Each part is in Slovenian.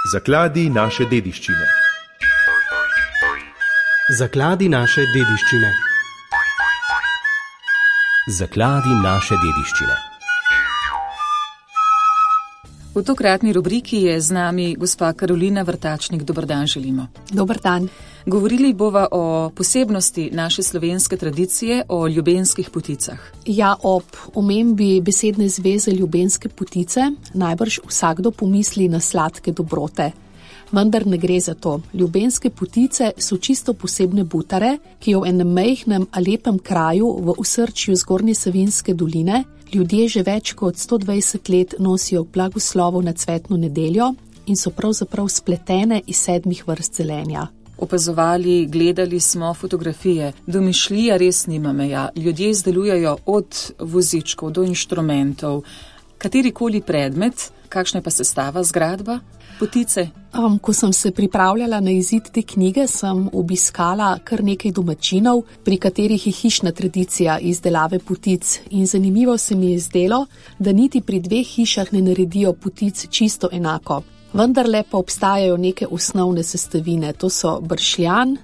Zakladi naše dediščine. Zakladi naše dediščine. Zakladi naše dediščine. V tokratni rubriki je z nami gospa Karolina Vrtačnik. Dober dan želimo. Dober dan. Govorili bova o posebnosti naše slovenske tradicije, o ljubenskih poticah. Ja, ob omembi besedne zveze ljubenske potice najbrž vsakdo pomisli na sladke dobrote. Vendar ne gre za to. Ljubenske potice so čisto posebne butare, ki jo v enem majhnem a lepem kraju v osrčju Zgornje Savinjske doline ljudje že več kot 120 let nosijo k blagoslovu na cvetno nedeljo in so pravzaprav spletene iz 7 vrst zelenja. Opazovali, gledali smo fotografije. Domišljija res nima meja. Ljudje izdelujejo od vozičkov do inštrumentov. Katerikoli predmet, kakšna je pa sestava, zgradba, potice? Ko sem se pripravljala na izid te knjige, sem obiskala kar nekaj domačinov, pri katerih je hišna tradicija izdelave potic. In zanimivo se mi je zdelo, da niti pri 2 hišah ne naredijo potic čisto enako. Vendarle pa obstajajo neke osnovne sestavine. To so bršljan,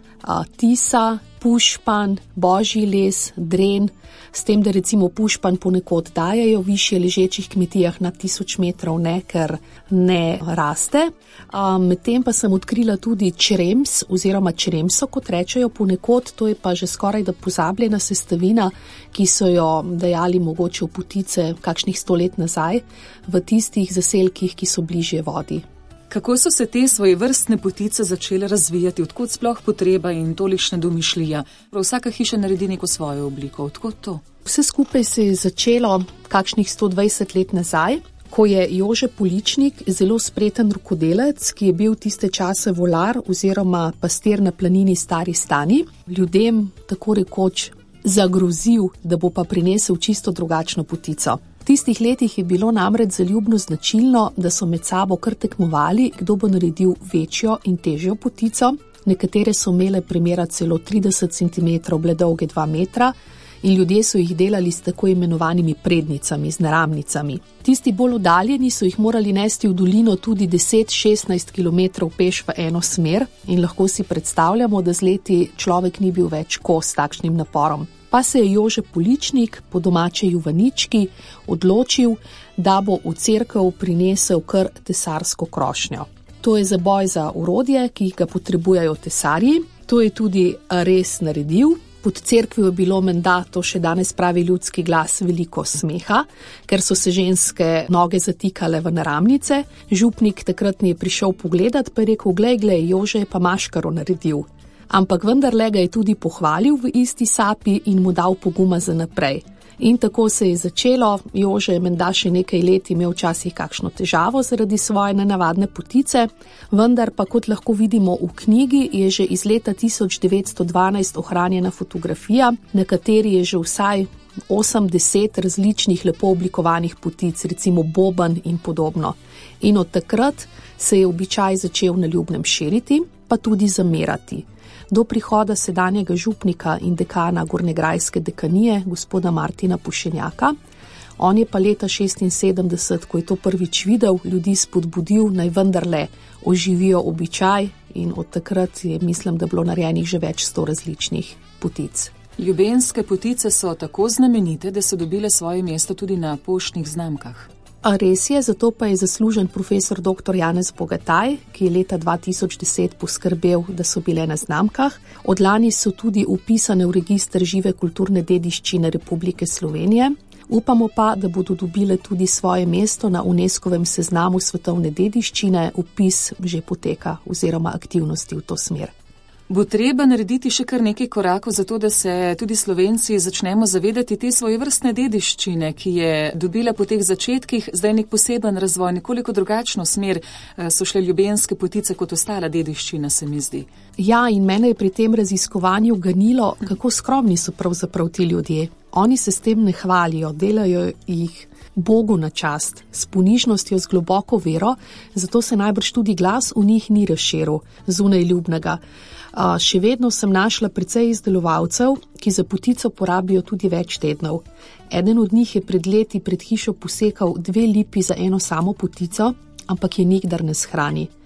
tisa, pušpan, božji les, dren, s tem, da recimo pušpan ponekod dajejo višje ležečih kmetijah na 1000 metrov, ne, ker ne raste. Medtem pa sem odkrila tudi črems oziroma čremso, kot rečejo ponekod, to je pa že skoraj da pozabljena sestavina, ki so jo dajali mogoče v potice kakšnih 100 let nazaj v tistih zaselkih, ki so bližje vodi. Kako so se te svojevrstne potice začele razvijati? Odkot sploh potreba in tolikšna domišljija? Vsaka hiša naredi neko svojo obliko. Odkot to? Vse skupaj se je začelo kakšnih 120 let nazaj, ko je Jože Poličnik, zelo spreten rokodelec, ki je bil tiste čase volar oziroma pastir na planini Stari Stani, ljudem tako rekoč zagrozil, da bo pa prinesel čisto drugačno potico. V tistih letih je bilo namreč zaljubno značilno, da so med sabo kar tekmovali, kdo bo naredil večjo in težjo potico. Nekatere so imele premera celo 30 cm, bile dolge 2 metra in ljudje so jih delali s tako imenovanimi prednicami, z naramnicami. Tisti bolj oddaljeni so jih morali nesti v dolino tudi 10-16 km peš v eno smer in lahko si predstavljamo, da z leti človek ni bil več kos takšnim naporom. Pa se je Jože Poličnik, po domače Juvanički, odločil, da bo v cerkev prinesel kar tesarsko krošnjo. To je zaboj za orodje, ki ga potrebujejo tesarji. To je tudi res naredil. Pod cerkvijo je bilo menda, to še danes pravi ljudski glas, veliko smeha, ker so se ženske noge zatikale v naramnice. Župnik takrat je prišel pogledat, pa je rekel, glej, Jože je pa maškaro naredil. Ampak vendarle ga je tudi pohvalil v isti sapi in mu dal poguma za naprej. In tako se je začelo. Jože je menda še nekaj let imel včasih kakšno težavo zaradi svoje nenavadne potice, vendar pa kot lahko vidimo v knjigi, je že iz leta 1912 ohranjena fotografija, na kateri je že vsaj 80 različnih lepo oblikovanih potic, recimo boben in podobno. In od takrat se je običaj začel na Ljubnem širiti, pa tudi zamerati. Do prihoda sedanjega župnika in dekana Gornjegrajske dekanije, gospoda Martina Pušenjaka. On je pa leta 1976, ko je to prvič videl, ljudi spodbudil, naj vendarle oživijo običaj in od takrat je, mislim, da bilo narejenih že več 100 različnih potic. Ljubenske potice so tako znamenite, da so dobile svoje mesto tudi na poštnih znamkah. A res je, zato pa je zaslužen profesor dr. Janez Bogataj, ki je leta 2010 poskrbel, da so bile na znamkah. Od lani so tudi vpisane v register žive kulturne dediščine Republike Slovenije. Upamo pa, da bodo dobile tudi svoje mesto na UNESCO-vem seznamu svetovne dediščine. Vpis že poteka oziroma aktivnosti v to smer. Bo treba narediti še kar nekaj korakov za to, da se tudi Slovenci začnemo zavedati te svojevrstne dediščine, ki je dobila po teh začetkih zdaj nek poseben razvoj, nekoliko drugačno smer so šle ljubenske potice kot ostala dediščina, se mi zdi. Ja, in mene je pri tem raziskovanju ganilo, kako skromni so pravzaprav ti ljudje. Oni se s tem ne hvalijo, delajo jih Bogu na čast, s ponižnostjo, z globoko vero, zato se najbrž tudi glas v njih ni razširil zunaj ljubnega. Še vedno sem našla precej izdelovalcev, ki za potico porabijo tudi več tednov. Eden od njih je pred leti pred hišo posekal 2 lipi za eno samo potico, ampak je nikdar ne shrani.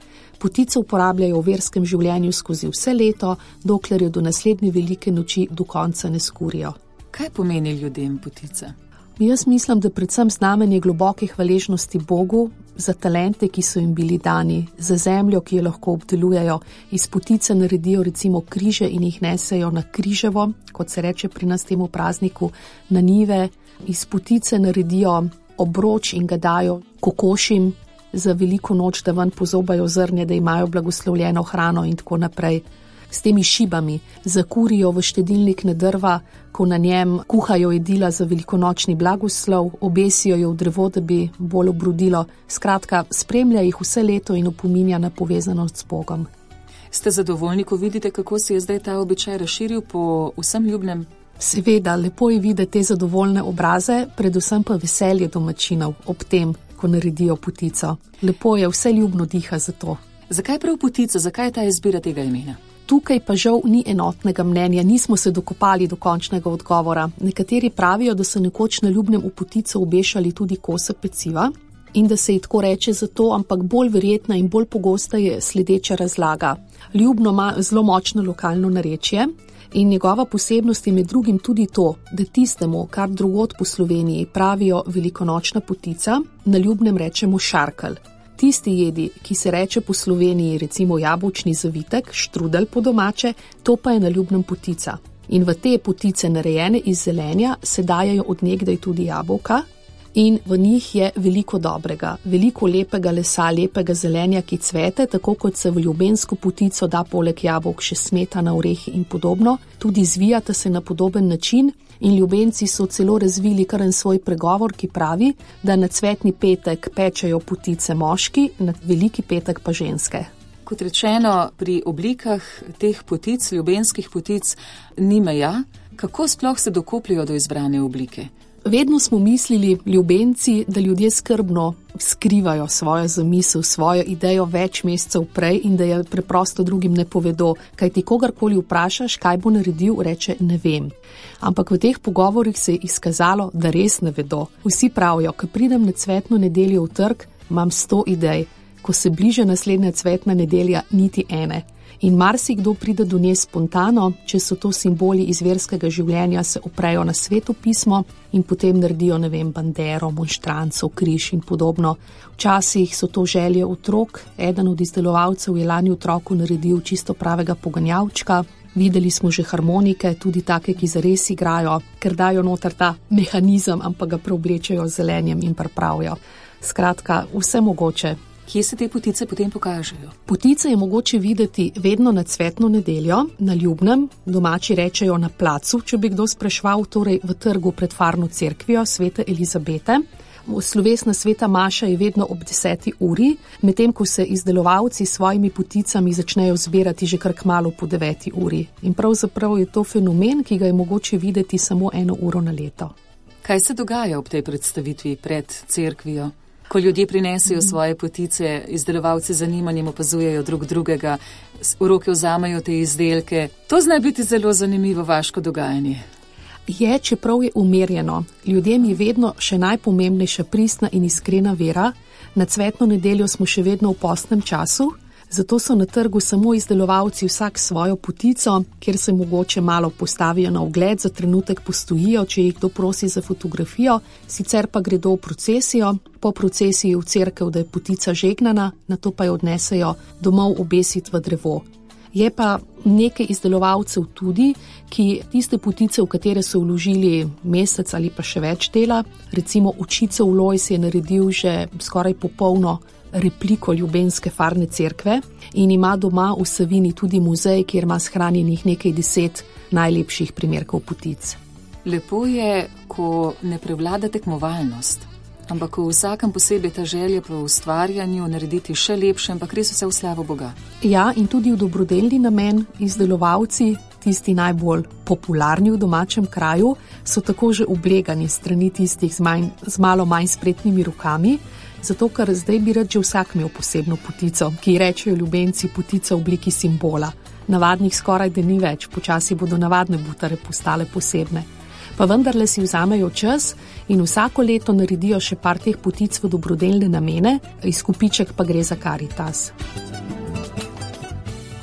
Potico uporabljajo v verskem življenju skozi vse leto, dokler jo do naslednje velike noči do konca ne skurijo. Kaj pomeni ljudem potica? Jaz mislim, da predvsem znamenje globoke hvaležnosti Bogu za talente, ki so jim bili dani, za zemljo, ki jo lahko obdelujejo. Iz potice naredijo recimo križe in jih nesejo na križevo, kot se reče pri nas temu prazniku, na njive. Iz potice naredijo obroč in ga dajo kokošim za veliko noč, da ven pozobajo zrnje, da imajo blagoslovljeno hrano in tako naprej. S temi šibami zakurijo v štedilnik na drva, ko na njem kuhajo jedila za velikonočni blagoslov, obesijo jo v drevo, da bi bolj obrodilo. Skratka, spremlja jih vse leto in opominja na povezanost s Bogom. Ste zadovoljni, ko vidite, kako se je zdaj ta običaj razširil po vsem Ljubnem? Seveda, lepo je videti te zadovoljne obraze, predvsem pa veselje domačinov ob tem, ko naredijo potico. Lepo je, vse Ljubno diha za to. Zakaj prav potica, zakaj ta izbira tega imena? Tukaj pa žal ni enotnega mnenja, nismo se dokopali do končnega odgovora. Nekateri pravijo, da so nekoč na Ljubnem v potico obešali tudi kose peciva in da se ji tako reče zato, ampak bolj verjetna in bolj pogosta je sledeča razlaga. Ljubno ima zelo močno lokalno narečje in njegova posebnost je med drugim tudi to, da tistemu, kar drugod po Sloveniji pravijo velikonočna potica, na Ljubnem rečemo šarkelj. Tisti jedi, ki se reče po Sloveniji recimo jabolčni zavitek, štrudel po domače, to pa je na Ljubnem potica. In v te potice narejene iz zelenja se dajejo od nekdaj tudi jabolka in v njih je veliko dobrega, veliko lepega lesa, lepega zelenja, ki cvete, tako kot se v ljubensko potico da poleg jabolk še smetana, orehi in podobno, tudi zvijata se na podoben način. In Ljubenci so celo razvili kar en svoj pregovor, ki pravi, da na cvetni petek pečejo potice moški, na veliki petek pa ženske. Kot rečeno, pri oblikah teh potic, ljubenskih potic, ni meja. Kako sploh se dokopljajo do izbrane oblike? Vedno smo mislili, Ljubenci, da ljudje skrbno skrivajo svojo zamisel, svojo idejo več mesecev prej in da je preprosto drugim ne povedo. Kaj ti kogarkoli vprašaš, kaj bo naredil, reče ne vem. Ampak v teh pogovorih se je izkazalo, da res ne vedo. Vsi pravijo, ko pridem na cvetno nedeljo v trg, imam 100 idej. Ko se bliže naslednja cvetna nedelja, niti ene. In marsikdo pride do nje spontano, če so to simboli iz verskega življenja, se oprejo na Sveto pismo in potem naredijo, bandero, monštranco, križ in podobno. Včasih so to želje otrok, eden od izdelovalcev je lani otroku naredil čisto pravega poganjavčka. Videli smo že harmonike, tudi take, ki zares igrajo, ker dajo noter ta mehanizem, ampak ga preoblečejo z zelenjem in pripravijo. Skratka, vse mogoče. Kje se te potice potem pokažejo? Potice je mogoče videti vedno na cvetno nedeljo, na Ljubnem, domači rečejo na placu, če bi kdo spraševal, torej v trgu pred farno cerkvijo Svete Elizabete. Slovesna sveta maša je vedno ob 10. uri, medtem ko se izdelovalci s svojimi poticami začnejo zbirati že kar kmalu po 9. uri. In pravzaprav je to fenomen, ki ga je mogoče videti samo 1 uro na leto. Kaj se dogaja ob tej predstavitvi pred cerkvijo? Ko ljudje prinesejo svoje potice, izdelovalci z zanimanjem opazujejo drug drugega, v roke vzamejo te izdelke. To zna biti zelo zanimivo vaško dogajanje. Je, čeprav je umirjeno. Ljudem je vedno še najpomembnejša pristna in iskrena vera. Na cvetno nedeljo smo še vedno v postnem času, zato so na trgu samo izdelovalci vsak svojo potico, kjer se mogoče malo postavijo na ogled, za trenutek postojijo, če jih kdo prosi za fotografijo, sicer pa gredo v procesijo, po procesiji v cerkev, da je potica žegnana, nato pa jo odnesejo domov obesiti v drevo. Je pa nekaj izdelovalcev tudi, ki tiste potice, v katere so vložili mesec ali pa še več dela, recimo Očicov Lojz je naredil že skoraj popolno repliko ljubenske farne cerkve in ima doma v Savini tudi muzej, kjer ima shranjenih nekaj 10 najlepših primerkov potic. Lepo je, ko ne prevlada tekmovalnost, ampak v vsakem posebej ta želja po ustvarjanju narediti še lepše, ampak res vse v slavo Boga. Ja, in tudi v dobrodelni namen izdelovalci, tisti najbolj popularni v domačem kraju, so tako že oblegani strani tistih z malo manj spretnimi rokami, zato ker zdaj bi rad že vsak imel posebno potico, ki rečejo Ljubenci potica v obliki simbola. Navadnih skoraj da ni več, počasi bodo navadne butare postale posebne. Pa vendarle si vzamejo čas in vsako leto naredijo še par teh potic v dobrodelne namene, izkupiček pa gre za Karitas.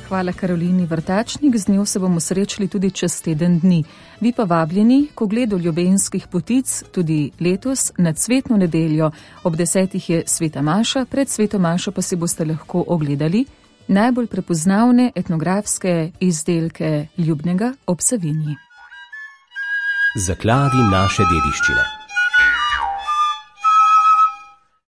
hvala Karolini Vrtačnik, z njo se bomo srečali tudi čez teden dni. Vi pa vabljeni k ogledu ljubenskih potic tudi letos na Cvetno nedeljo. Ob 10 je Sveta maša, pred Sveto mašo pa si boste lahko ogledali najbolj prepoznavne etnografske izdelke Ljubnega ob Savinji. Zakladi naše dediščine.